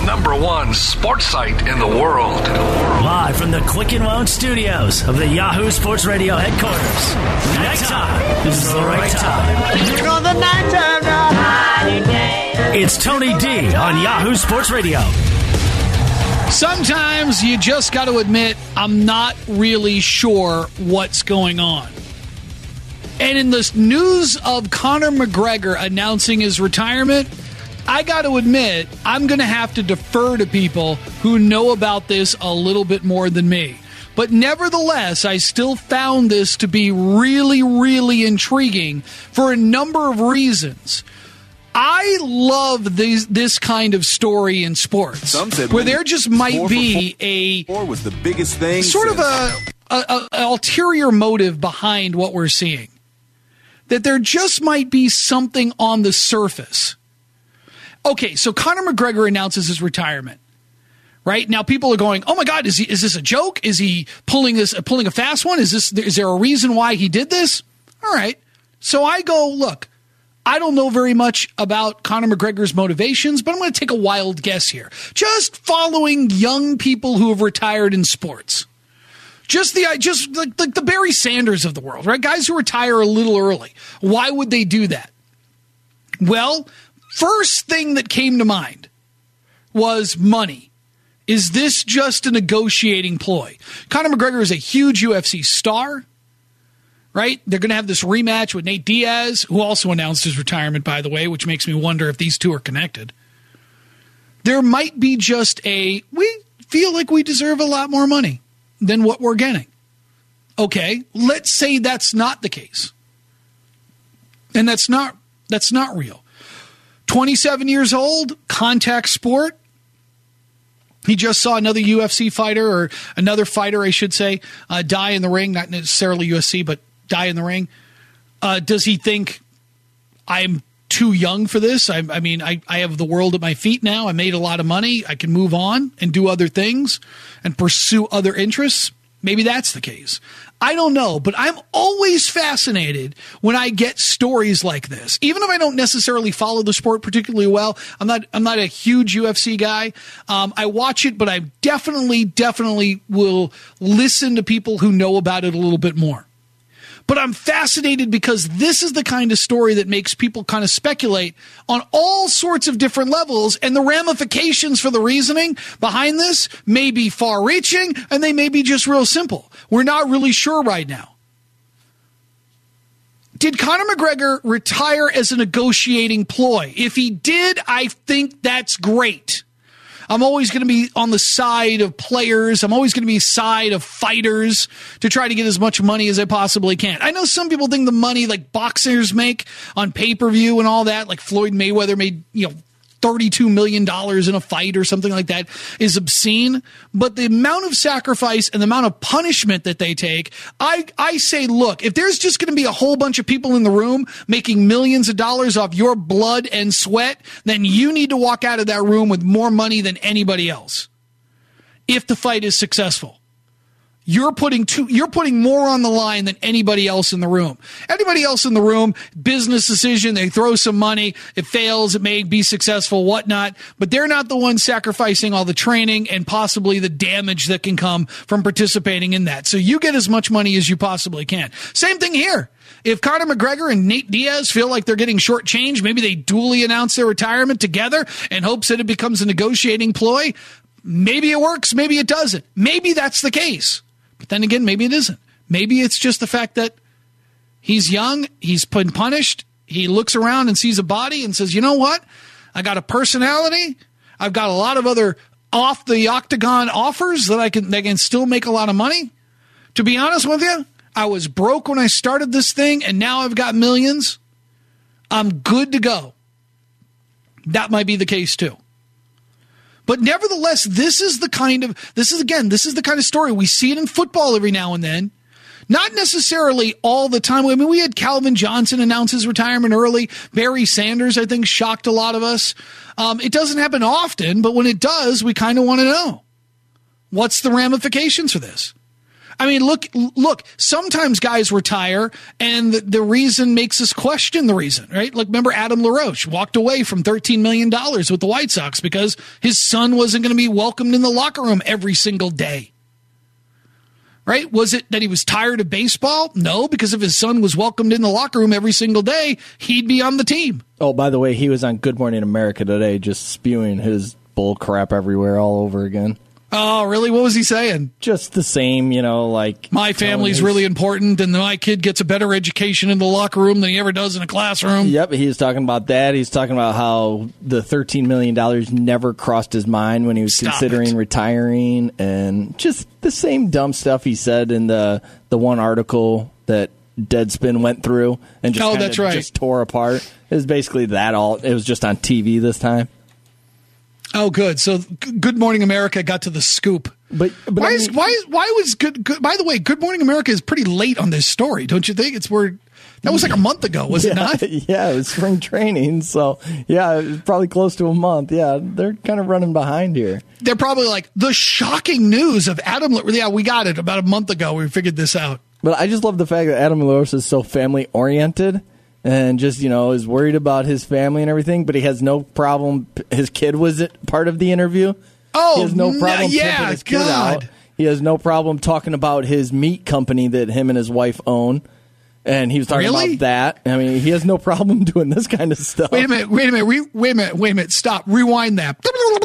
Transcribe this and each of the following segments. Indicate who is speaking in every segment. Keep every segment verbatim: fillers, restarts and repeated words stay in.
Speaker 1: number one sports site in the world.
Speaker 2: Live from the Quick and Loan studios of the Yahoo Sports Radio headquarters. Nighttime is the right time.
Speaker 3: Here goes the nighttime now.
Speaker 2: It's Tony D on Yahoo Sports Radio.
Speaker 4: Sometimes you just got to admit, I'm not really sure what's going on. And in this news of Conor McGregor announcing his retirement, I got to admit, I'm going to have to defer to people who know about this a little bit more than me. But nevertheless, I still found this to be really, really intriguing for a number of reasons. I love these, this kind of story in sports,
Speaker 5: Some said
Speaker 4: where there just might be
Speaker 5: four,
Speaker 4: a
Speaker 5: four was the biggest thing
Speaker 4: sort
Speaker 5: since.
Speaker 4: of a, a, a ulterior motive behind what we're seeing. That there just might be something on the surface. Okay, so Conor McGregor announces his retirement. Right now, people are going, "Oh my God, is he? Is this a joke? Is he pulling this? Pulling a fast one? Is this? Is there a reason why he did this?" All right. So I go, look, I don't know very much about Conor McGregor's motivations, but I'm going to take a wild guess here. Just following young people who have retired in sports. Just the just like, like the Barry Sanders of the world, right? Guys who retire a little early. Why would they do that? Well, first thing that came to mind was money. Is this just a negotiating ploy? Conor McGregor is a huge U F C star, right? They're going to have this rematch with Nate Diaz, who also announced his retirement, by the way, which makes me wonder if these two are connected. There might be just a, we feel like we deserve a lot more money than what we're getting. Okay, let's say that's not the case. And that's not that's not real. twenty-seven years old, contact sport. He just saw another U F C fighter, or another fighter, I should say, uh, die in the ring, not necessarily U F C, but die in the ring. Uh, does he think I'm too young for this? I, I mean, I, I have the world at my feet now. I made a lot of money. I can move on and do other things and pursue other interests. Maybe that's the case. I don't know, but I'm always fascinated when I get stories like this. Even if I don't necessarily follow the sport particularly well, I'm not I'm not a huge U F C guy. Um, I watch it, but I definitely, definitely will listen to people who know about it a little bit more. But I'm fascinated because this is the kind of story that makes people kind of speculate on all sorts of different levels, and the ramifications for the reasoning behind this may be far-reaching, and they may be just real simple. We're not really sure right now. Did Conor McGregor retire as a negotiating ploy? If he did, I think that's great. I'm always going to be on the side of players. I'm always going to be side of fighters to try to get as much money as I possibly can. I know some people think the money like boxers make on pay-per-view and all that, like Floyd Mayweather made, you know, thirty-two million dollars in a fight or something like that, is obscene. But the amount of sacrifice and the amount of punishment that they take, I, I say, look, if there's just going to be a whole bunch of people in the room making millions of dollars off your blood and sweat, then you need to walk out of that room with more money than anybody else if the fight is successful. You're putting two, you're putting more on the line than anybody else in the room. Anybody else in the room, business decision, they throw some money, it fails, it may be successful, whatnot, but they're not the ones sacrificing all the training and possibly the damage that can come from participating in that. So you get as much money as you possibly can. Same thing here. If Conor McGregor and Nate Diaz feel like they're getting shortchanged, maybe they duly announce their retirement together in hopes that it becomes a negotiating ploy. Maybe it works, maybe it doesn't. Maybe that's the case. But then again, maybe it isn't. Maybe it's just the fact that he's young, he's been punished, he looks around and sees a body and says, you know what? I got a personality. I've got a lot of other off the octagon offers that I can, that can still make a lot of money. To be honest with you, I was broke when I started this thing, and now I've got millions. I'm good to go. That might be the case too. But nevertheless, this is the kind of, this is again, this is the kind of story. We see it in football every now and then. Not necessarily all the time. I mean, we had Calvin Johnson announce his retirement early. Barry Sanders, I think, shocked a lot of us. Um, it doesn't happen often, but when it does, we kind of want to know. What's the ramifications for this? I mean, look, look, sometimes guys retire and the, the reason makes us question the reason, right? Like, remember Adam LaRoche walked away from thirteen million dollars with the White Sox because his son wasn't going to be welcomed in the locker room every single day. Right? Was it that he was tired of baseball? No, because if his son was welcomed in the locker room every single day, he'd be on the team.
Speaker 5: Oh, by the way, he was on Good Morning America today just spewing his bull crap everywhere all over again.
Speaker 4: Oh, really? What was he saying?
Speaker 5: Just the same, you know, like...
Speaker 4: My family's his... really important, and my kid gets a better education in the locker room than he ever does in a classroom.
Speaker 5: Yep, he was talking about that. He's talking about how the thirteen million dollars never crossed his mind when he was
Speaker 4: Stop
Speaker 5: considering
Speaker 4: it.
Speaker 5: retiring, and just the same dumb stuff he said in the, the one article that Deadspin went through and just,
Speaker 4: oh,
Speaker 5: kinda
Speaker 4: that's right.
Speaker 5: just tore apart. It was basically that all. It was just on T V this time.
Speaker 4: Oh, good. So, G- Good Morning America got to the scoop.
Speaker 5: But, but
Speaker 4: why
Speaker 5: I
Speaker 4: is
Speaker 5: mean,
Speaker 4: why is why was good, good? By the way, Good Morning America is pretty late on this story, don't you think? It's where that was like a month ago, was
Speaker 5: yeah,
Speaker 4: it not?
Speaker 5: Yeah, it was spring training, so yeah, it was probably close to a month. Yeah, they're kind of running behind here.
Speaker 4: They're probably like the shocking news of Adam. Yeah, we got it about a month ago. We figured this out.
Speaker 5: But I just love the fact that Adam LaRoche is so family oriented. And just, you know, is worried about his family and everything, but he has no problem. His kid was it part of the interview.
Speaker 4: Oh,
Speaker 5: he has no problem
Speaker 4: n- yeah,
Speaker 5: pimping his kid
Speaker 4: God.
Speaker 5: out. He has no problem talking about his meat company that him and his wife own. And he was talking
Speaker 4: Really?
Speaker 5: about that. I mean, he has no problem doing this kind of stuff.
Speaker 4: Wait a minute, wait a minute, re- wait a minute, wait a minute, stop, rewind that.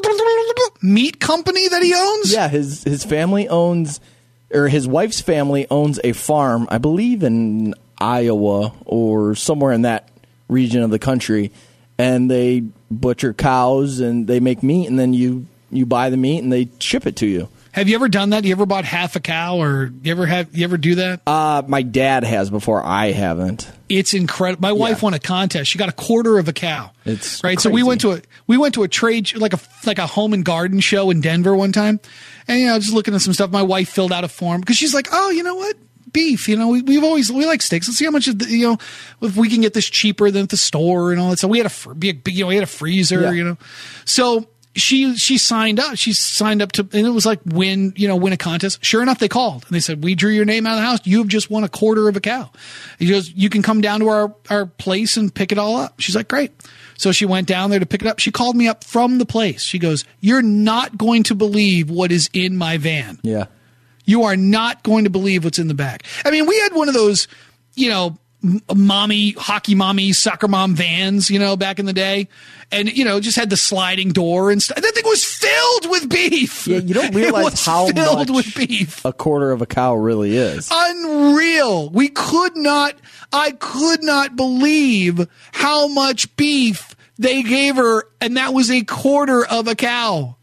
Speaker 4: Meat company that he owns?
Speaker 5: Yeah, his his family owns, or his wife's family owns a farm, I believe in Iowa or somewhere in that region of the country, and they butcher cows and they make meat, and then you you buy the meat and they ship it to you.
Speaker 4: Have you ever done that? You ever bought half a cow, or you ever have you ever do that?
Speaker 5: Uh, my dad has before. I haven't.
Speaker 4: It's incredible. My wife
Speaker 5: Yeah.
Speaker 4: won a contest. She got a quarter of a cow.
Speaker 5: It's
Speaker 4: right. So we
Speaker 5: crazy.
Speaker 4: went to a we went to a trade like a like a home and garden show in Denver one time, and you know just looking at some stuff. My wife filled out a form because she's like, oh, you know what? Beef, you know, we, we've always we like steaks. Let's see how much of the, you know if we can get this cheaper than at the store and all that. So we had a fr- big, you know we had a freezer,
Speaker 5: Yeah.
Speaker 4: you know. So she she signed up. She signed up to, and it was like win you know win a contest. Sure enough, they called and they said, we drew your name out of the house. You have just won a quarter of a cow. He goes, you can come down to our our place and pick it all up. She's like, great. So she went down there to pick it up. She called me up from the place. She goes, you're not going to believe what is in my van.
Speaker 5: Yeah.
Speaker 4: You are not going to believe what's in the back. I mean, we had one of those, you know, m- mommy, hockey mommy, soccer mom vans, you know, back in the day. And, you know, just had the sliding door and stuff. That thing was filled with beef.
Speaker 5: Yeah, you don't
Speaker 4: It
Speaker 5: realize
Speaker 4: was
Speaker 5: how
Speaker 4: filled
Speaker 5: much
Speaker 4: with beef.
Speaker 5: a quarter of a cow really is.
Speaker 4: Unreal. We could not, I could not believe how much beef they gave her. And that was a quarter of a cow.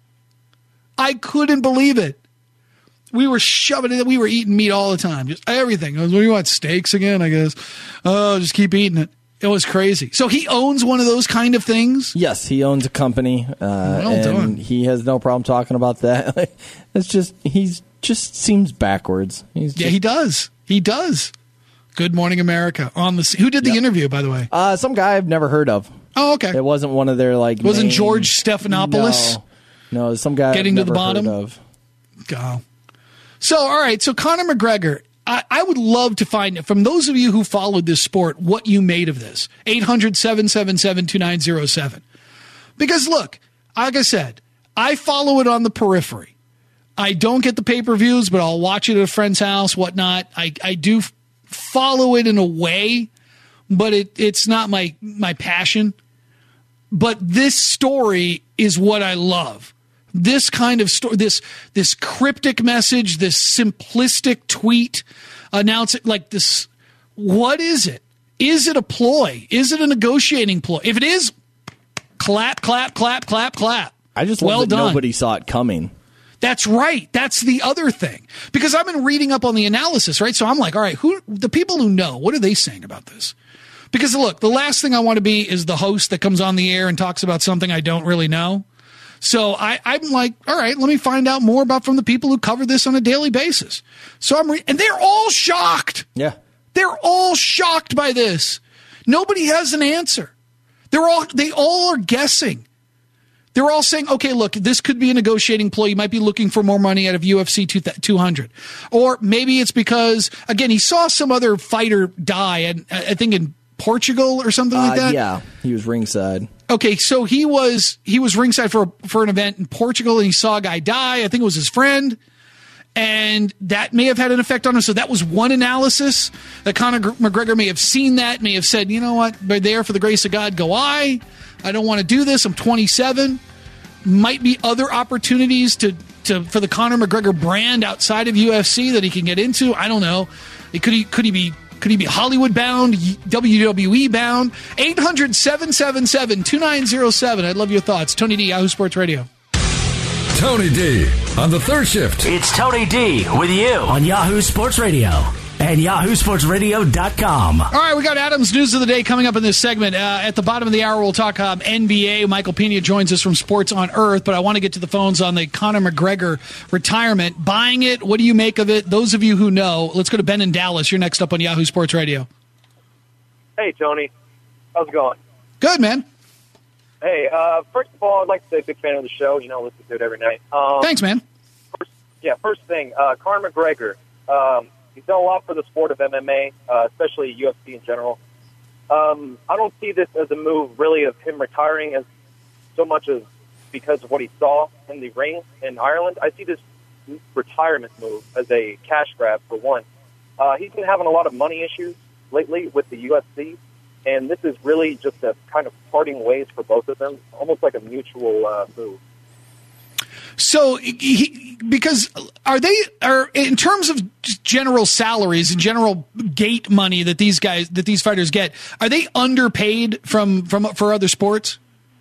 Speaker 4: I couldn't believe it. We were shoving it. We were eating meat all the time, just everything. I was, what do you want, steaks again? I guess. Oh, just keep eating it. It was crazy. So he owns one of those kind of things.
Speaker 5: Yes, he owns a company, uh,
Speaker 4: Well
Speaker 5: and
Speaker 4: done.
Speaker 5: he has no problem talking about that. It's just he's just seems backwards. He's
Speaker 4: Yeah,
Speaker 5: just,
Speaker 4: he does. He does. Good Morning America on the. Who did the
Speaker 5: Yep.
Speaker 4: interview, by the way?
Speaker 5: uh, some guy I've never heard of.
Speaker 4: Oh, okay.
Speaker 5: It wasn't one of their like.
Speaker 4: Wasn't
Speaker 5: main-
Speaker 4: George Stephanopoulos?
Speaker 5: No, no, some guy
Speaker 4: Getting
Speaker 5: I've
Speaker 4: to the
Speaker 5: never heard
Speaker 4: bottom?
Speaker 5: of.
Speaker 4: Go. So, all right. So, Conor McGregor, I, I would love to find, from those of you who followed this sport, what you made of this. eight hundred, seven seven seven, two nine zero seven. Because, look, like I said, I follow it on the periphery. I don't get the pay-per-views, but I'll watch it at a friend's house, whatnot. I, I do f- follow it in a way, but it, it's not my, my passion. But this story is what I love. This kind of story, this this cryptic message, this simplistic tweet, announcing like this. What is it? Is it a ploy? Is it a negotiating ploy? If it is, clap, clap, clap, clap, clap.
Speaker 5: I just love
Speaker 4: well
Speaker 5: that
Speaker 4: done.
Speaker 5: nobody saw it coming.
Speaker 4: That's right. That's the other thing. Because I've been reading up on the analysis, right? So I'm like, all right, who the people who know, what are they saying about this? Because look, the last thing I want to be is the host that comes on the air and talks about something I don't really know. So I, I'm like, all right, let me find out more about from the people who cover this on a daily basis. So I'm, re- and they're all shocked.
Speaker 5: Yeah.
Speaker 4: They're all shocked by this. Nobody has an answer. They're all, they all are guessing. They were all saying, okay, look, this could be a negotiating ploy. You might be looking for more money out of U F C two hundred. Or maybe it's because, again, he saw some other fighter die, and I think in Portugal or something like
Speaker 5: Uh,
Speaker 4: that.
Speaker 5: yeah, he was ringside.
Speaker 4: Okay, so he was he was ringside for for an event in Portugal, and he saw a guy die. I think it was his friend, and that may have had an effect on him. So that was one analysis that Conor McGregor may have seen that, may have said, you know what, by there for the grace of God, go I. I don't want to do this. I'm twenty-seven. Might be other opportunities to to for the Conor McGregor brand outside of U F C that he can get into. I don't know. It could he could he be could he be Hollywood bound, W W E bound? eight hundred, seven seven seven, two nine zero seven. I'd love your thoughts. Tony D, Yahoo Sports Radio.
Speaker 1: Tony D on the third shift.
Speaker 2: It's Tony D with you on Yahoo Sports Radio and yahoo sports radio dot com.
Speaker 4: All right, we got Adam's News of the Day coming up in this segment. Uh, at the bottom of the hour, we'll talk um, N B A. Michael Pena joins us from Sports on Earth, but I want to get to the phones on the Conor McGregor retirement. Buying it, what do you make of it? Those of you who know, let's go to Ben in Dallas. You're next up on Yahoo Sports Radio.
Speaker 6: Hey, Tony. How's it going?
Speaker 4: Good, man.
Speaker 6: Hey, uh, first of all, I'd like to say big fan of the show. You know, listen to it every night. Um,
Speaker 4: Thanks, man.
Speaker 6: First, yeah, first thing, uh, Conor McGregor. Um, he's done a lot for the sport of M M A, uh, especially U F C in general. Um, I don't see this as a move, really, of him retiring as so much as because of what he saw in the ring in Ireland. I see this retirement move as a cash grab, for one. Uh, he's been having a lot of money issues lately with the U F C. And this is really just a kind of parting ways for both of them, almost like a mutual uh, move.
Speaker 4: So, he, because are they are in terms of general salaries and general gate money that these guys that these fighters get, are they underpaid from from for other sports?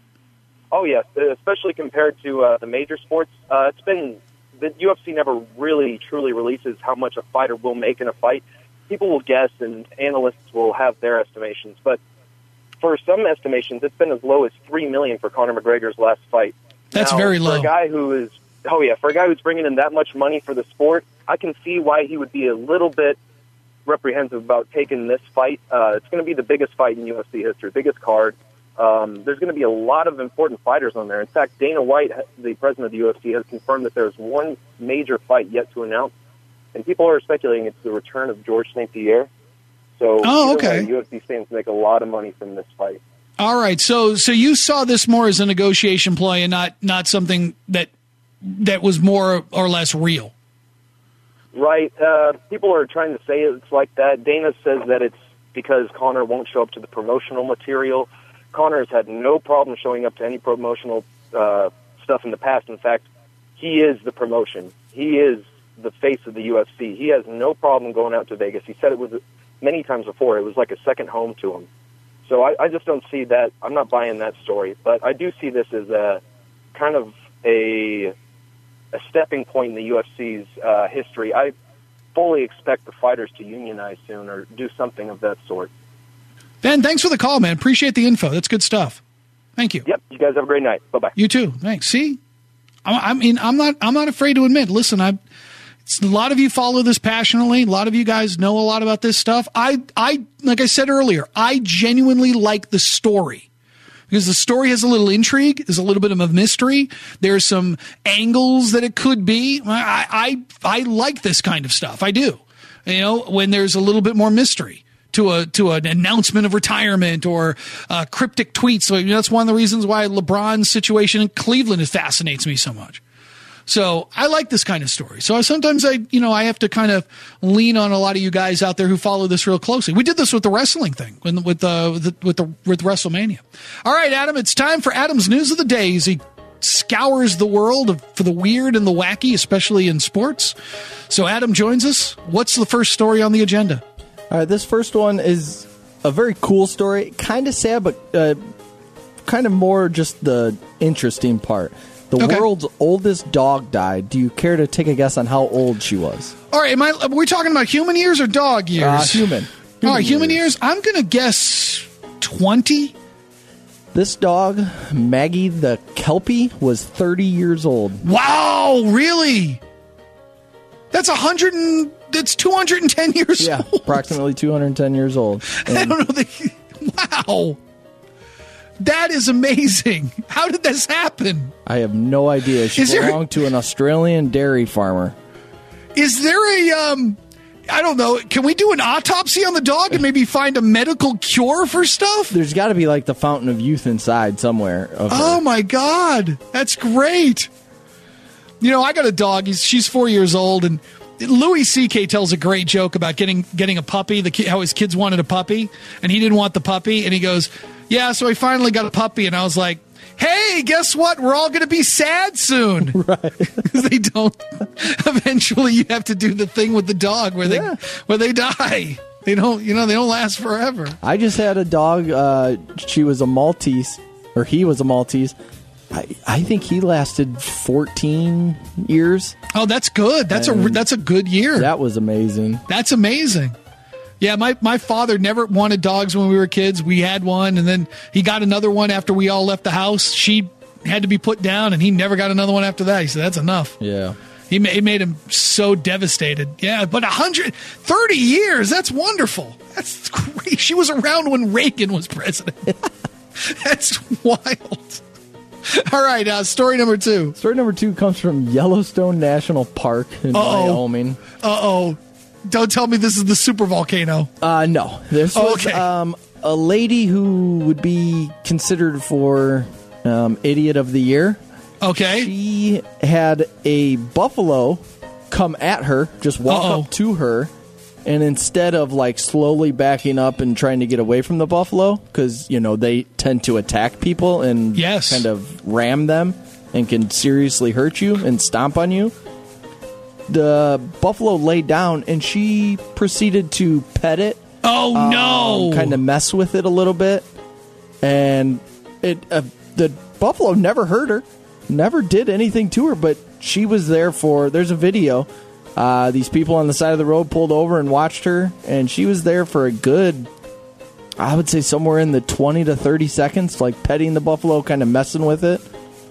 Speaker 6: Oh yes, especially compared to uh, the major sports. Uh, it's been the U F C never really truly releases how much a fighter will make in a fight. People will guess, and analysts will have their estimations. But for some estimations, it's been as low as three million dollars for Conor McGregor's last fight.
Speaker 4: That's
Speaker 6: now,
Speaker 4: very
Speaker 6: for
Speaker 4: low.
Speaker 6: a guy who is, oh yeah, for a guy who's bringing in that much money for the sport, I can see why he would be a little bit reprehensive about taking this fight. Uh, it's going to be the biggest fight in U F C history, biggest card. Um, there's going to be a lot of important fighters on there. In fact, Dana White, the president of the U F C, has confirmed that there's one major fight yet to announce. And people are speculating it's the return of George Saint Pierre. So
Speaker 4: oh, okay.
Speaker 6: way, U F C fans make a lot of money from this fight.
Speaker 4: All right. So so you saw this more as a negotiation ploy and not, not something that that was more or less real.
Speaker 6: Right. Uh, people are trying to say it's like that. Dana says that it's because Conor won't show up to the promotional material. Conor has had no problem showing up to any promotional uh, stuff in the past. In fact, he is the promotion. He is the face of the U F C. He has no problem going out to Vegas. He said it was many times before. It was like a second home to him. So I, I just don't see that. I'm not buying that story. But I do see this as a kind of a a stepping point in the U F C's uh, history. I fully expect the fighters to unionize soon or do something of that sort.
Speaker 4: Ben, thanks for the call, man. Appreciate the info. That's good stuff. Thank you.
Speaker 6: Yep. You guys have a great night. Bye-bye.
Speaker 4: You too. Thanks. See, I, I mean, I'm not I'm not afraid to admit, listen, I a lot of you follow this passionately. A lot of you guys know a lot about this stuff. I, I, like I said earlier, I genuinely like the story because the story has a little intrigue. There's a little bit of a mystery. There's some angles that it could be. I, I, I like this kind of stuff. I do. You know, when there's a little bit more mystery to a to an announcement of retirement or uh, cryptic tweets. So, you know, that's one of the reasons why LeBron's situation in Cleveland fascinates me so much. So I like this kind of story. So sometimes I, you know, I have to kind of lean on a lot of you guys out there who follow this real closely. We did this with the wrestling thing, with with the with the with WrestleMania. All right, Adam, it's time for Adam's News of the Day. He scours the world for the weird and the wacky, especially in sports. So Adam joins us. What's the first story on the agenda?
Speaker 5: All right, this first one is a very cool story, kind of sad, but uh, kind of more just the interesting part. The
Speaker 4: okay.
Speaker 5: world's oldest dog died. Do you care to take a guess on how old she was?
Speaker 4: All right, am I, are we talking about human years or dog years?
Speaker 5: Uh, human. human.
Speaker 4: All right, human years. years. I'm going to guess twenty.
Speaker 5: This dog, Maggie the Kelpie, was thirty years old.
Speaker 4: Wow, really? That's one hundred and that's two hundred ten years
Speaker 5: yeah,
Speaker 4: old.
Speaker 5: Yeah, approximately two hundred ten years old.
Speaker 4: And I don't know. The, wow. That is amazing. How did this happen?
Speaker 5: I have no idea. She
Speaker 4: Is there-
Speaker 5: belonged to an Australian dairy farmer.
Speaker 4: Is there a, um, I don't know, can we do an autopsy on the dog and maybe find a medical cure for stuff?
Speaker 5: There's got to be like the fountain of youth inside somewhere. Of her.
Speaker 4: Oh, my God. That's great. You know, I got a dog. He's, she's four years old, and Louis C K tells a great joke about getting getting a puppy, the ki- how his kids wanted a puppy, and he didn't want the puppy, and he goes, yeah, so I finally got a puppy, and I was like, hey, guess what? We're all going to be sad soon. Right. Because they don't. Eventually, you have to do the thing with the dog where they
Speaker 5: Yeah.
Speaker 4: where they die. They don't, you know, they don't last forever.
Speaker 5: I just had a dog. Uh, she was a Maltese, or he was a Maltese. I, I think he lasted fourteen years.
Speaker 4: Oh, that's good. That's a
Speaker 5: And
Speaker 4: that's a good year.
Speaker 5: That was amazing.
Speaker 4: That's amazing. Yeah, my, my father never wanted dogs when we were kids. We had one, and then he got another one after we all left the house. She had to be put down, and he never got another one after that. He said, that's enough.
Speaker 5: Yeah.
Speaker 4: He ma- it made him so devastated. Yeah, but one hundred thirty years, that's wonderful. That's great. She was around when Reagan was president. That's wild. All right, uh, story number two.
Speaker 5: Story number two comes from Yellowstone National Park in
Speaker 4: Uh-oh.
Speaker 5: Wyoming.
Speaker 4: Uh-oh. Don't tell me this is the super volcano.
Speaker 5: Uh, no. This
Speaker 4: Oh,
Speaker 5: was
Speaker 4: okay.
Speaker 5: um, a lady who would be considered for um, Idiot of the Year.
Speaker 4: Okay.
Speaker 5: She had a buffalo come at her, just walk
Speaker 4: Uh-oh.
Speaker 5: up to her, and instead of like slowly backing up and trying to get away from the buffalo, because, you know, they tend to attack people and
Speaker 4: Yes.
Speaker 5: kind of ram them and can seriously hurt you and stomp on you. The buffalo laid down and she proceeded to pet it.
Speaker 4: Oh, no.
Speaker 5: Kind of mess with it a little bit. And it uh, the buffalo never hurt her, never did anything to her, but she was there for, there's a video. Uh, these people on the side of the road pulled over and watched her, and she was there for a good, I would say somewhere in the twenty to thirty seconds, like petting the buffalo, kind of messing with it.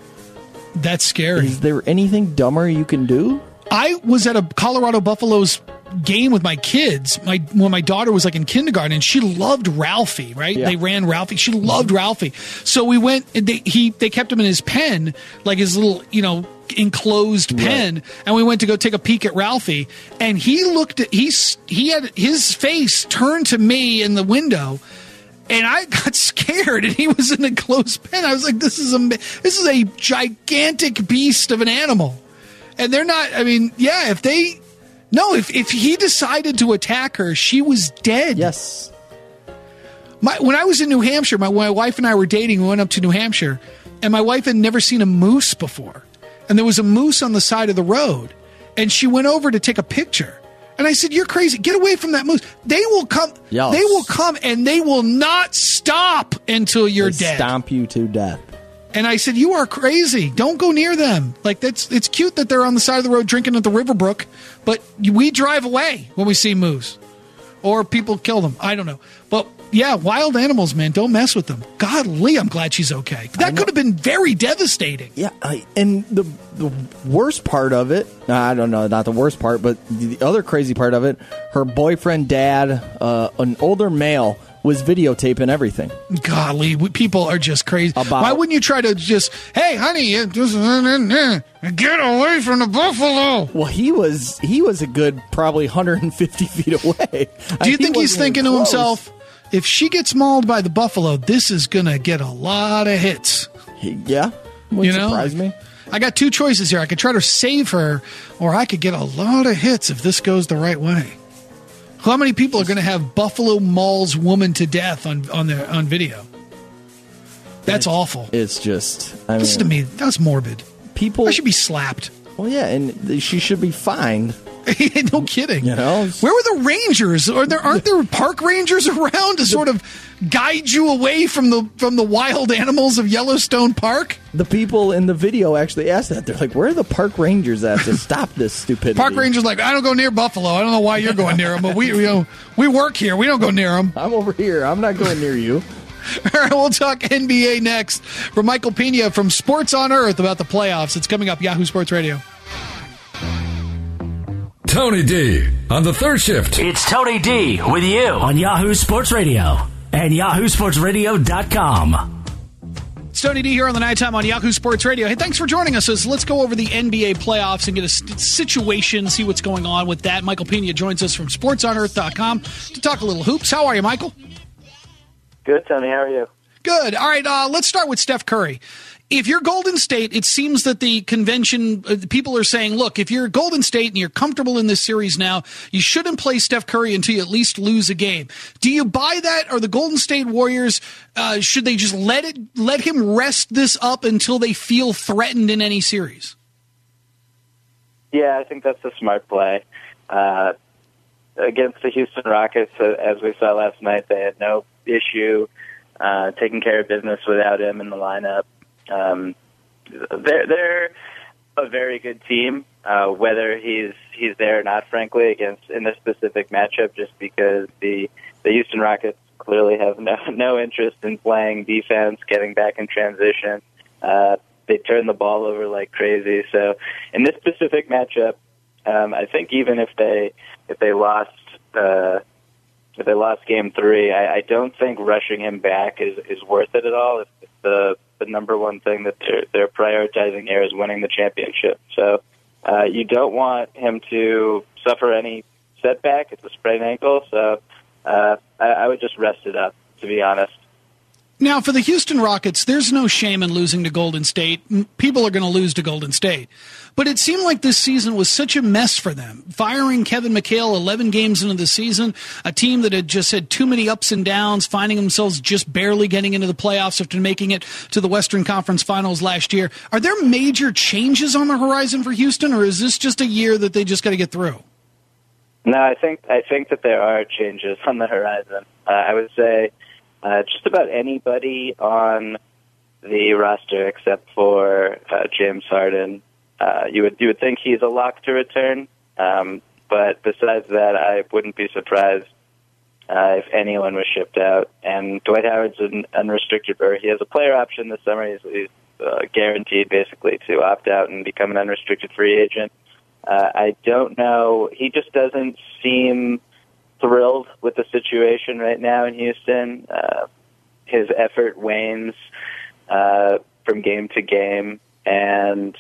Speaker 4: That's scary.
Speaker 5: Is there anything dumber you can do?
Speaker 4: I was at a Colorado Buffaloes game with my kids. My when my daughter was like in kindergarten, and she loved Ralphie. Right?
Speaker 5: Yeah.
Speaker 4: They ran Ralphie. She loved Ralphie. So we went. And they he they kept him in his pen, like his little you know enclosed pen, right. And we went to go take a peek at Ralphie. And he looked at he's he had his face turned to me in the window. And I got scared, and he was in a closed pen. I was like, "This is a this is a gigantic beast of an animal." And they're not, I mean, yeah, if they, no, if, if he decided to attack her, she was dead.
Speaker 5: Yes.
Speaker 4: My, when I was in New Hampshire, my, my wife and I were dating, we went up to New Hampshire, and my wife had never seen a moose before. And there was a moose on the side of the road, and she went over to take a picture. And I said, you're crazy. Get away from that moose. They will come,
Speaker 5: Yes.
Speaker 4: they will come, and they will not stop until you're
Speaker 5: They
Speaker 4: dead.
Speaker 5: stomp you to death.
Speaker 4: And I said, you are crazy. Don't go near them. Like, that's it's cute that they're on the side of the road drinking at the Riverbrook, but we drive away when we see moose. Or people kill them. I don't know. But, yeah, wild animals, man, don't mess with them. Golly, I'm glad she's okay. That could have been very devastating.
Speaker 5: Yeah, I, and the the worst part of it, I don't know, not the worst part, but the other crazy part of it, her boyfriend, dad, uh, an older male, was videotaping everything.
Speaker 4: Golly, we, people are just crazy.
Speaker 5: About-
Speaker 4: Why wouldn't you try to just, hey, honey, uh, just uh, get away from the buffalo?
Speaker 5: Well, he was he was a good probably one hundred fifty feet away.
Speaker 4: Do you think he's thinking to himself, if she gets mauled by the buffalo, this is going to get a lot of hits?
Speaker 5: He, yeah, wouldn't
Speaker 4: You know?
Speaker 5: surprise me.
Speaker 4: I got two choices here. I could try to save her, or I could get a lot of hits if this goes the right way. How many people are going to have buffalo mauls woman to death on on their on video? That's awful.
Speaker 5: It's just, I mean,
Speaker 4: Listen to me. That's morbid.
Speaker 5: people.
Speaker 4: I should be slapped.
Speaker 5: Well, yeah, and she should be fined.
Speaker 4: No kidding.
Speaker 5: You know?
Speaker 4: Where were the rangers? Are there aren't there park rangers around to sort of guide you away from the from the wild animals of Yellowstone Park?
Speaker 5: The people in the video actually asked that. They're like, "Where are the park rangers at to stop this stupidity?"
Speaker 4: Park rangers like, I don't go near buffalo. I don't know why you're going near them, but we you know we work here. We don't go near them.
Speaker 5: I'm over here. I'm not going near you.
Speaker 4: All right, we'll talk N B A next from Michael Pena from Sports on Earth about the playoffs. It's coming up. Yahoo Sports Radio.
Speaker 1: Tony D on the third shift.
Speaker 2: It's Tony D with you on Yahoo Sports Radio and yahoo sports radio dot com.
Speaker 4: It's Tony D here on the Nighttime on Yahoo Sports Radio. Hey, thanks for joining us. As let's go over the N B A playoffs and get a situation, see what's going on with that. Michael Pena joins us from sports on earth dot com to talk a little hoops. How are you, Michael?
Speaker 7: Good, Tony. How are you?
Speaker 4: Good. All right, uh, let's start with Steph Curry. If you're Golden State, it seems that the convention, uh, people are saying, look, if you're Golden State and you're comfortable in this series now, you shouldn't play Steph Curry until you at least lose a game. Do you buy that? Or the Golden State Warriors, uh, should they just let it, let him rest this up until they feel threatened in any series?
Speaker 7: Yeah, I think that's a smart play. Uh, against the Houston Rockets, uh, as we saw last night, they had no issue uh, taking care of business without him in the lineup. Um, they're they're a very good team, uh, whether he's he's there or not. Frankly, against in this specific matchup, just because the the Houston Rockets clearly have no no interest in playing defense, getting back in transition. Uh, they turn the ball over like crazy. So, in this specific matchup, um, I think even if they if they lost uh, if they lost Game Three, I, I don't think rushing him back is is worth it at all. If, if the the number one thing that they're, they're prioritizing here is winning the championship. So uh, you don't want him to suffer any setback. It's a sprained ankle, so uh, I, I would just rest it up, to be honest.
Speaker 4: Now, for the Houston Rockets, there's no shame in losing to Golden State. People are going to lose to Golden State. But it seemed like this season was such a mess for them. Firing Kevin McHale eleven games into the season, a team that had just had too many ups and downs, finding themselves just barely getting into the playoffs after making it to the Western Conference Finals last year. Are there major changes on the horizon for Houston, or is this just a year that they just got to get through?
Speaker 7: No, I think I think that there are changes on the horizon. Uh, I would say uh, just about anybody on the roster except for uh, James Harden. Uh, you would you would think he's a lock to return, um, but besides that, I wouldn't be surprised uh, if anyone was shipped out. And Dwight Howard's an unrestricted, or he has a player option this summer. He's, he's uh, guaranteed basically to opt out and become an unrestricted free agent. Uh, I don't know. He just doesn't seem thrilled with the situation right now in Houston. Uh, his effort wanes uh, from game to game, and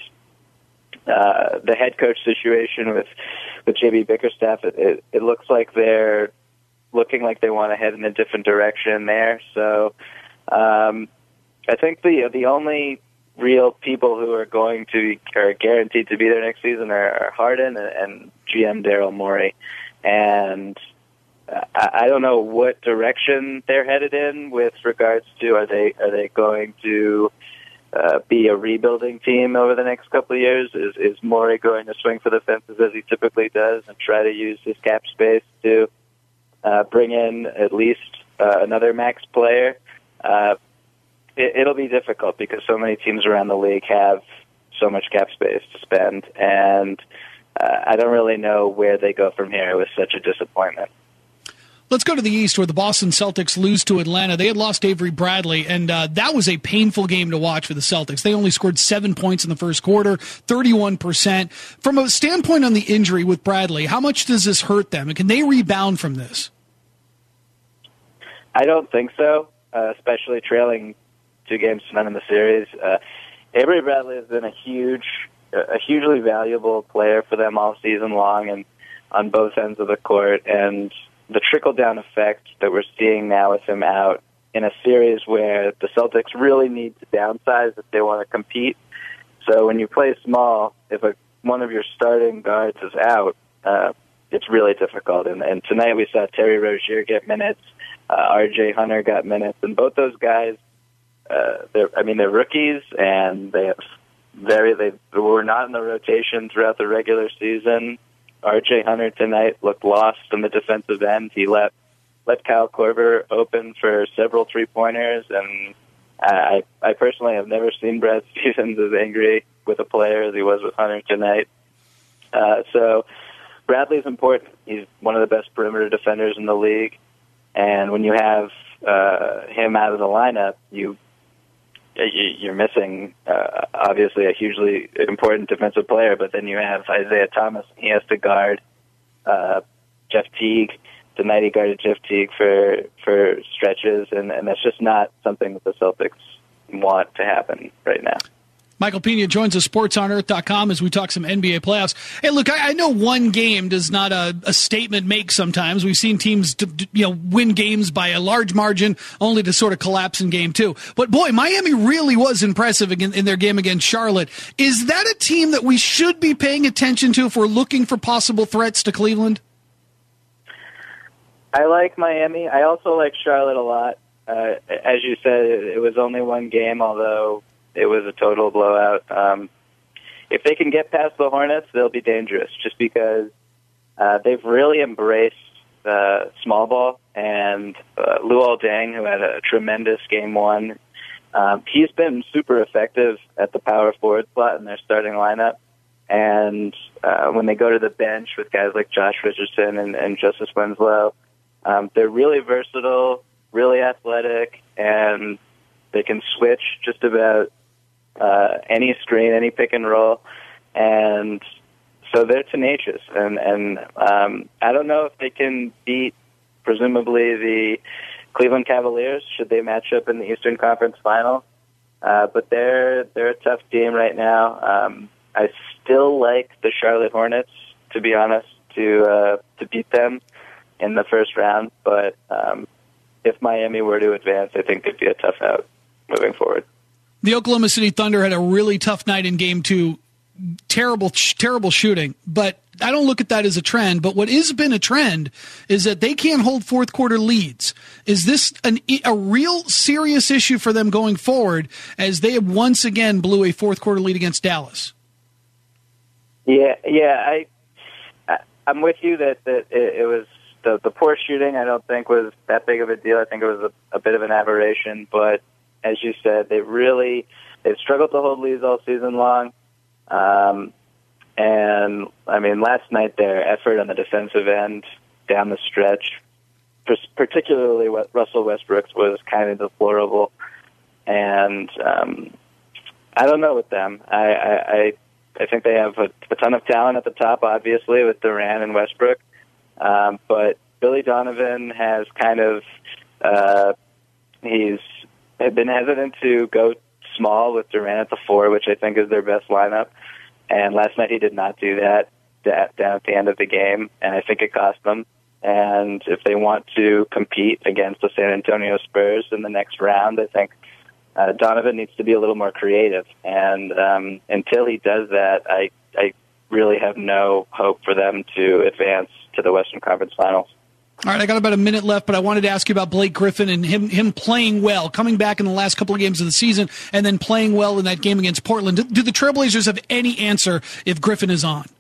Speaker 7: Uh, the head coach situation with, with J B Bickerstaff, it, it, it looks like they're looking like they want to head in a different direction there. So um, I think the the only real people who are going to are guaranteed to be there next season are, are Harden and, and G M Daryl Morey. And I, I don't know what direction they're headed in with regards to are they are they going to Uh, be a rebuilding team over the next couple of years? Is is Morey going to swing for the fences as he typically does and try to use his cap space to uh, bring in at least uh, another max player? Uh, it, it'll be difficult because so many teams around the league have so much cap space to spend, and uh, I don't really know where they go from here. It was such a disappointment.
Speaker 4: Let's go to the East, where the Boston Celtics lose to Atlanta. They had lost Avery Bradley, and uh, that was a painful game to watch for the Celtics. They only scored seven points in the first quarter, thirty-one percent. From a standpoint on the injury with Bradley, how much does this hurt them, and can they rebound from this?
Speaker 7: I don't think so, uh, especially trailing two games to none in the series. Uh, Avery Bradley has been a huge, a hugely valuable player for them all season long, and on both ends of the court, and the trickle-down effect that we're seeing now with him out in a series where the Celtics really need to downsize if they want to compete. So when you play small, if a, one of your starting guards is out, uh, it's really difficult. And, and tonight we saw Terry Rozier get minutes, uh, R J Hunter got minutes, and both those guys, uh, they're, I mean, they're rookies, and they have very they were not in the rotation throughout the regular season. R J Hunter tonight looked lost in the defensive end. He let let Kyle Korver open for several three-pointers, and I, I personally have never seen Brad Stevens as angry with a player as he was with Hunter tonight. Uh, so Bradley's important. He's one of the best perimeter defenders in the league, and when you have uh, him out of the lineup, you you're missing, uh, obviously, a hugely important defensive player, but then you have Isaiah Thomas. He has to guard uh, Jeff Teague. Tonight he guarded Jeff Teague for, for stretches, and, and that's just not something that the Celtics want to happen right now.
Speaker 4: Michael Pena joins us, sports on earth dot com, as we talk some N B A playoffs. Hey, look, I, I know one game does not a, a statement make sometimes. We've seen teams d- d- you know, win games by a large margin only to sort of collapse in game two. But, boy, Miami really was impressive in, in their game against Charlotte. Is that a team that we should be paying attention to if we're looking for possible threats to Cleveland?
Speaker 7: I like Miami. I also like Charlotte a lot. Uh, as you said, it, it was only one game, although it was a total blowout. Um, if they can get past the Hornets, they'll be dangerous just because uh, they've really embraced uh, small ball. And uh, Luol Deng, who had a tremendous game one, um, he's been super effective at the power forward slot in their starting lineup. And uh, when they go to the bench with guys like Josh Richardson and, and Justice Winslow, um, they're really versatile, really athletic, and they can switch just about Uh, any screen, any pick and roll, and so they're tenacious. And, and um, I don't know if they can beat, presumably, the Cleveland Cavaliers should they match up in the Eastern Conference Final. Uh, but they're they're a tough team right now. Um, I still like the Charlotte Hornets, to be honest, to uh, to beat them in the first round. But um, if Miami were to advance, I think it'd be a tough out moving forward.
Speaker 4: The Oklahoma City Thunder had a really tough night in game two. Terrible, terrible shooting. But I don't look at that as a trend. But what has been a trend is that they can't hold fourth quarter leads. Is this an, a real serious issue for them going forward as they once again blew a fourth quarter lead against Dallas?
Speaker 7: Yeah, yeah, I, I I'm with you that, that it, it was the the poor shooting. I don't think was that big of a deal. I think it was a, a bit of an aberration, but as you said, they really they've struggled to hold leads all season long. Um, and I mean, last night their effort on the defensive end down the stretch, particularly what Russell Westbrook, was kind of deplorable. And um, I don't know with them. I I, I think they have a, a ton of talent at the top, obviously with Durant and Westbrook. Um, but Billy Donovan has kind of uh, he's They've been hesitant to go small with Durant at the four, which I think is their best lineup. And last night he did not do that, that down at the end of the game, and I think it cost them. And if they want to compete against the San Antonio Spurs in the next round, I think uh, Donovan needs to be a little more creative. And um, until he does that, I, I really have no hope for them to advance to the Western Conference Finals.
Speaker 4: All right, I got about a minute left, but I wanted to ask you about Blake Griffin and him him playing well, coming back in the last couple of games of the season, and then playing well in that game against Portland. Do, do the Trailblazers have any answer if Griffin is on?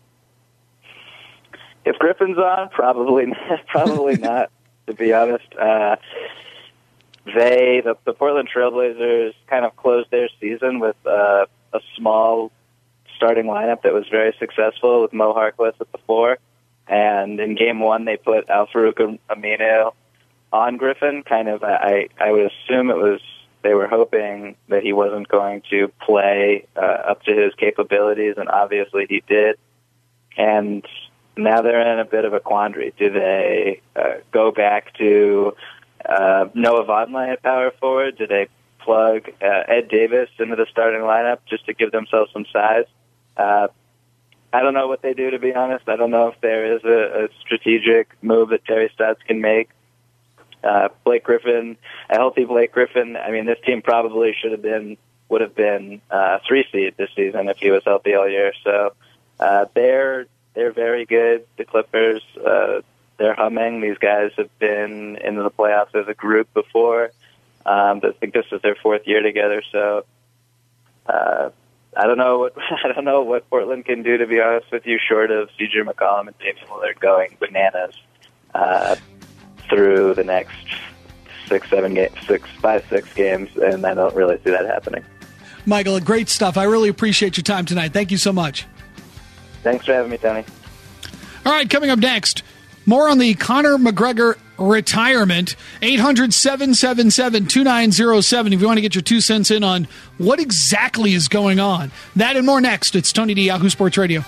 Speaker 7: If Griffin's on, probably not, probably not, to be honest. Uh, they, the, the Portland Trailblazers, kind of closed their season with uh, a small starting lineup that was very successful with Mo Harkless at the four. And in game one, they put Al-Farouq Aminu on Griffin. Kind of, I, I would assume it was they were hoping that he wasn't going to play uh, up to his capabilities, and obviously he did. And now they're in a bit of a quandary. Do they uh, go back to uh, Noah Vonleh at power forward? Do they plug uh, Ed Davis into the starting lineup just to give themselves some size? Uh, I don't know what they do, to be honest. I don't know if there is a, a strategic move that Terry Stotts can make. Uh, Blake Griffin, a healthy Blake Griffin, I mean, this team probably should have been, would have been uh, three seed this season if he was healthy all year. So uh, they're they're very good. The Clippers, uh, they're humming. These guys have been into the playoffs as a group before. Um, I think this is their fourth year together. So. Uh, I don't know what I don't know what Portland can do, to be honest with you, short of C J McCollum and Damian Lillard going bananas uh, through the next six, seven games, six, five, six games, and I don't really see that happening.
Speaker 4: Michael, great stuff. I really appreciate your time tonight. Thank you so much.
Speaker 7: Thanks for having me, Tony.
Speaker 4: All right, coming up next, more on the Conor McGregor retirement. eight hundred, seven seven seven, two nine zero seven if you want to get your two cents in on what exactly is going on. That and more next. It's Tony D, Yahoo Sports Radio.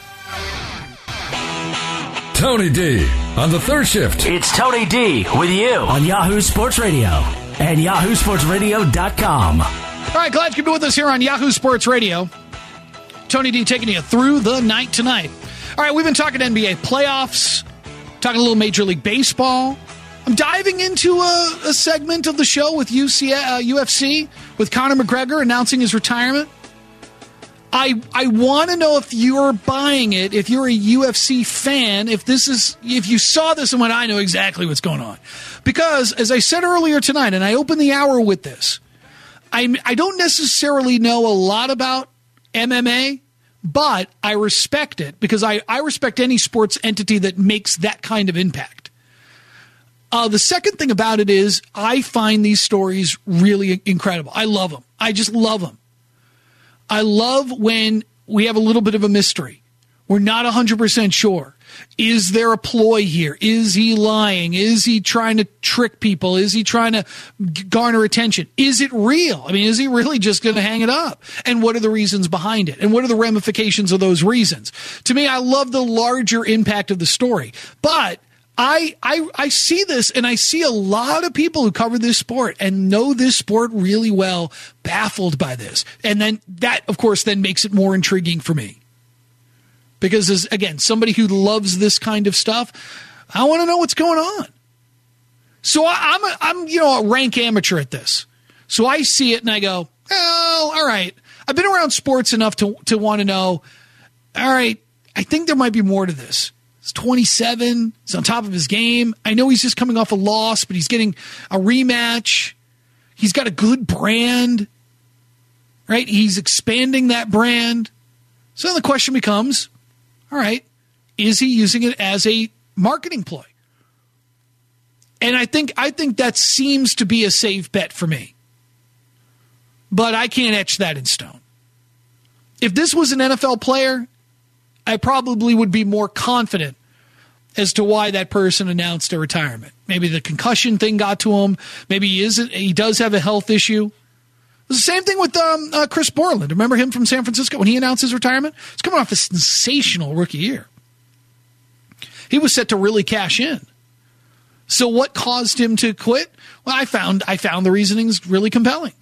Speaker 1: Tony D on the third shift.
Speaker 2: It's Tony D with you on Yahoo Sports Radio and yahoo sports radio dot com.
Speaker 4: All right, glad you could be with us here on Yahoo Sports Radio. Tony D taking you through the night tonight. All right, we've been talking N B A playoffs, talking a little Major League Baseball. I'm diving into a, a segment of the show with U C, uh, U F C, with Conor McGregor announcing his retirement. I I want to know if you're buying it, if you're a U F C fan, if this is if you saw this and went, I know exactly what's going on. Because, as I said earlier tonight, and I opened the hour with this, I I don't necessarily know a lot about M M A, but I respect it because I, I respect any sports entity that makes that kind of impact. Uh, the second thing about it is I find these stories really incredible. I love them. I just love them. I love when we have a little bit of a mystery. We're not one hundred percent sure. Is there a ploy here? Is he lying? Is he trying to trick people? Is he trying to garner attention? Is it real? I mean, is he really just going to hang it up? And what are the reasons behind it? And what are the ramifications of those reasons? To me, I love the larger impact of the story. But I, I, I see this, and I see a lot of people who cover this sport and know this sport really well baffled by this. And then that, of course, then makes it more intriguing for me. Because, as, again, somebody who loves this kind of stuff, I want to know what's going on. So I, I'm, a, I'm, you know, a rank amateur at this. So I see it and I go, well, all right. I've been around sports enough to, to want to know, all right, I think there might be more to this. He's twenty-seven. He's on top of his game. I know he's just coming off a loss, but he's getting a rematch. He's got a good brand, right? He's expanding that brand. So then the question becomes, all right, is he using it as a marketing ploy? And I think I think that seems to be a safe bet for me. But I can't etch that in stone. If this was an N F L player, I probably would be more confident as to why that person announced a retirement. Maybe the concussion thing got to him. Maybe he isn't. He does have a health issue. It was the same thing with um, uh, Chris Borland. Remember him from San Francisco when he announced his retirement? He's coming off a sensational rookie year. He was set to really cash in. So what caused him to quit? Well, I found I found the reasonings really compelling.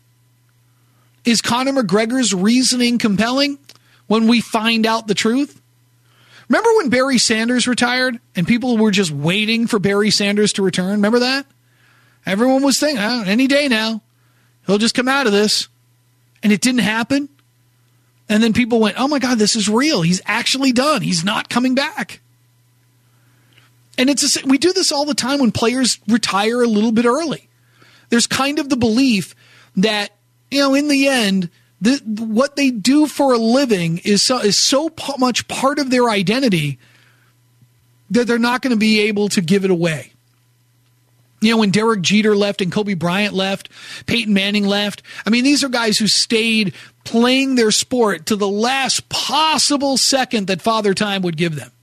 Speaker 4: Is Conor McGregor's reasoning compelling when we find out the truth? Remember when Barry Sanders retired and people were just waiting for Barry Sanders to return? Remember that? Everyone was thinking, oh, any day now, he'll just come out of this. And it didn't happen. And then people went, oh my God, this is real. He's actually done. He's not coming back. And it's a, we do this all the time when players retire a little bit early. There's kind of the belief that, you know, in the end, The, what they do for a living is so, is so p- much part of their identity that they're not going to be able to give it away. You know, when Derek Jeter left and Kobe Bryant left, Peyton Manning left. I mean, these are guys who stayed playing their sport to the last possible second that Father Time would give them.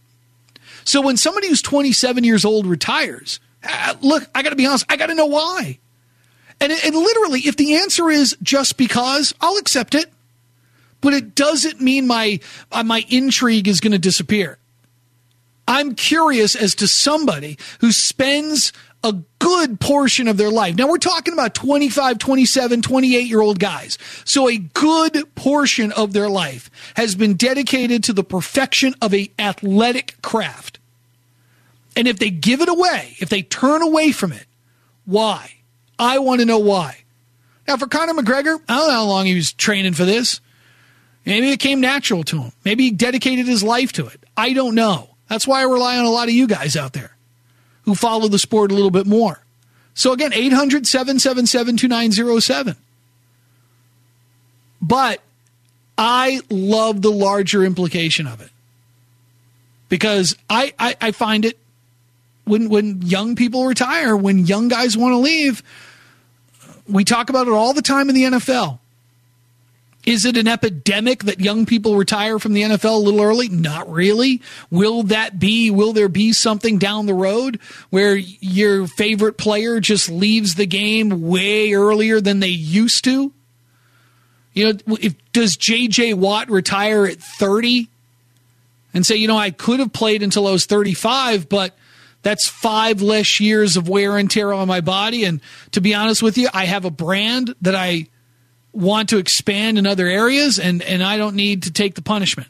Speaker 4: So when somebody who's twenty-seven years old retires, uh, look, I got to be honest, I got to know why. And, and literally, if the answer is just because, I'll accept it. But it doesn't mean my uh, my intrigue is going to disappear. I'm curious as to somebody who spends a good portion of their life. Now, we're talking about twenty-five, twenty-seven, twenty-eight-year-old guys. So a good portion of their life has been dedicated to the perfection of an athletic craft. And if they give it away, if they turn away from it, why? I want to know why. Now, for Conor McGregor, I don't know how long he was training for this. Maybe it came natural to him. Maybe he dedicated his life to it. I don't know. That's why I rely on a lot of you guys out there who follow the sport a little bit more. So again, eight hundred, seven seven seven, two nine zero seven. But I love the larger implication of it. Because I, I, I find it, when when young people retire, when young guys want to leave, we talk about it all the time in the N F L. Is it an epidemic that young people retire from the N F L a little early? Not really. Will that be, will there be something down the road where your favorite player just leaves the game way earlier than they used to? You know, if, does J J Watt retire at thirty and say, you know, I could have played until I was thirty-five, but that's five less years of wear and tear on my body. And to be honest with you, I have a brand that I want to expand in other areas, and, and I don't need to take the punishment.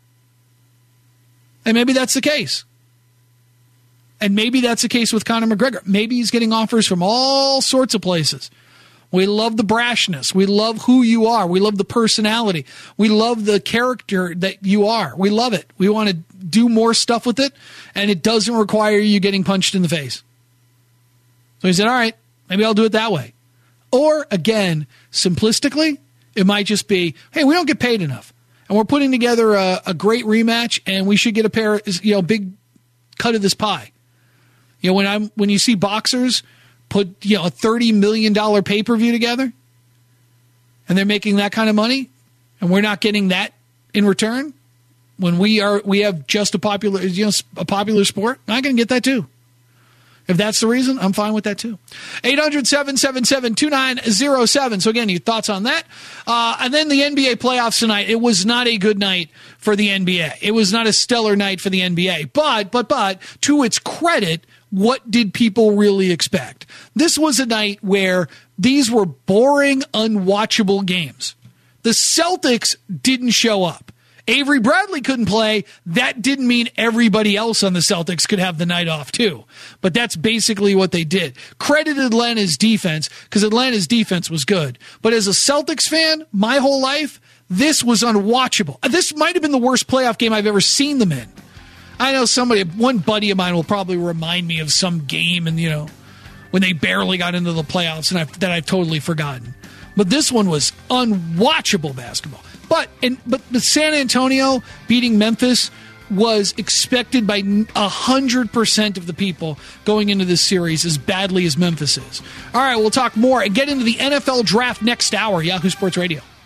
Speaker 4: And maybe that's the case. And maybe that's the case with Conor McGregor. Maybe he's getting offers from all sorts of places. We love the brashness. We love who you are. We love the personality. We love the character that you are. We love it. We want to do more stuff with it, and it doesn't require you getting punched in the face. So he said, all right, maybe I'll do it that way. Or, again, simplistically, it might just be, hey, we don't get paid enough, and we're putting together a, a great rematch, and we should get a pair, you know, big cut of this pie. You know, when I'm when you see boxers put, you know, a thirty million dollars pay-per-view together, and they're making that kind of money, and we're not getting that in return, when we are we have just a popular, you know, a popular sport, I can get that too. If that's the reason, I'm fine with that too. eight hundred, seven seven seven, two nine zero seven. So again, your thoughts on that. Uh, and then the N B A playoffs tonight. It was not a good night for the N B A. It was not a stellar night for the N B A. But, but, but, to its credit, what did people really expect? This was a night where these were boring, unwatchable games. The Celtics didn't show up. Avery Bradley couldn't play. That didn't mean everybody else on the Celtics could have the night off too. But that's basically what they did. Credited Atlanta's defense, because Atlanta's defense was good. But as a Celtics fan, my whole life, this was unwatchable. This might have been the worst playoff game I've ever seen them in. I know somebody, one buddy of mine will probably remind me of some game, and you know, when they barely got into the playoffs, and I've, that I've totally forgotten. But this one was unwatchable basketball. But and but the San Antonio beating Memphis was expected by a hundred percent of the people going into this series, as badly as Memphis is. All right, we'll talk more and get into the N F L draft next hour. Yahoo Sports Radio.